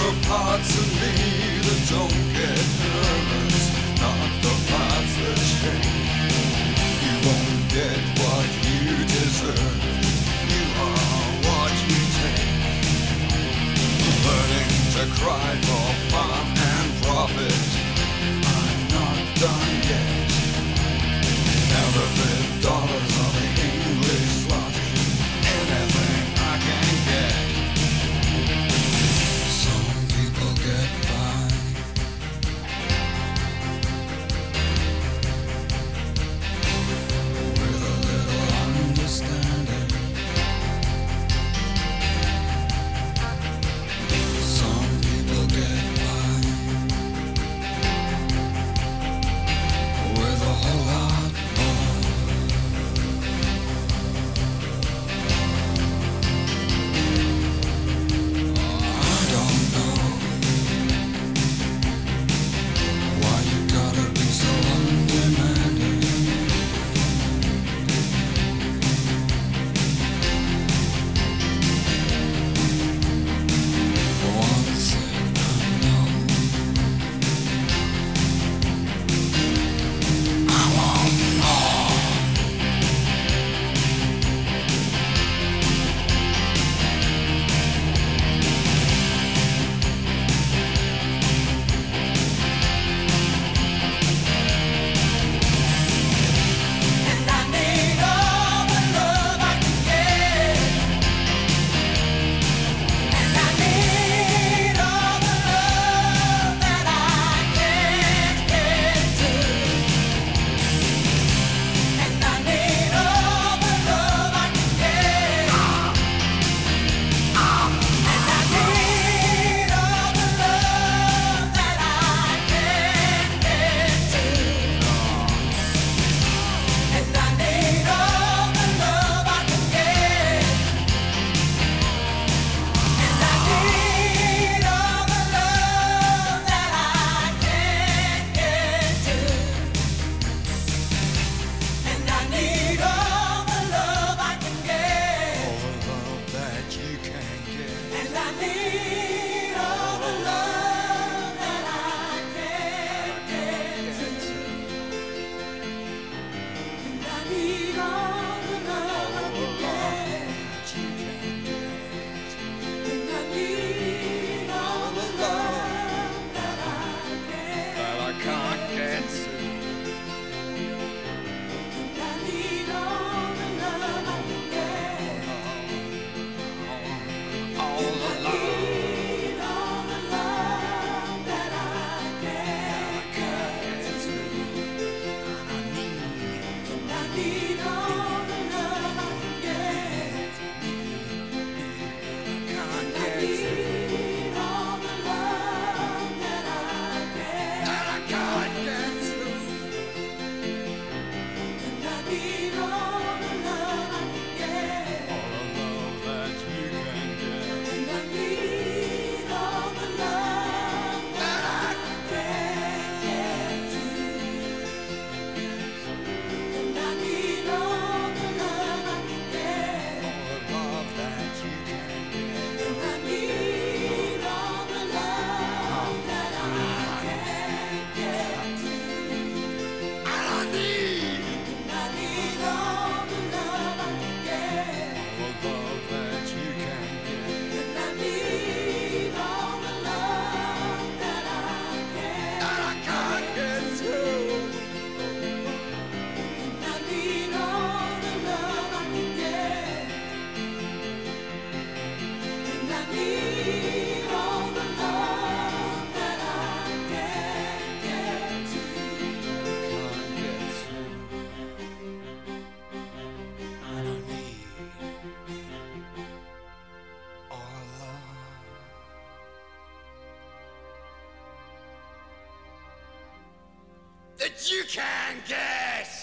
parts of me that don't get nervous, not the parts that shake. You won't get what you deserve. You are what you take. Learning to cry for fun and profit. I'm not done yet. Counterfeit dollars on the English zloty. Anything I can get. Some people get by with a little understanding. Some people get by with a whole lot more. I don't know why you gotta be so undemanding. One thing I know, I want more. And I need all the love I can get. And I need all the love that I can't get to. And I need all the love I can get. And I need all the love that I can't get to. And I need all the love I can get. And I need all the love that I can't get to. And I need all the love I can get. All the love that you can get. And I need all the love that I can't get to. And I need all the love I can get. And I need all the love that I can't get to. And I need all the love I can get. All the love. Need all the love that I can't get to. And I need all the love I can get. And I need all the love that I can't get to. And I need all the love I can get. All the love that you can get. And I need all the love that I can't get to. And I need all the love I can get. All the love that you can get. And I need all the love that I can't get to. And I need all the love I can get. All the love that you can get. And I need all the love that I can't get to. And I need all the love I can get. And I need all the love that I can't get to. Can't get to. And I need all the love that you can get.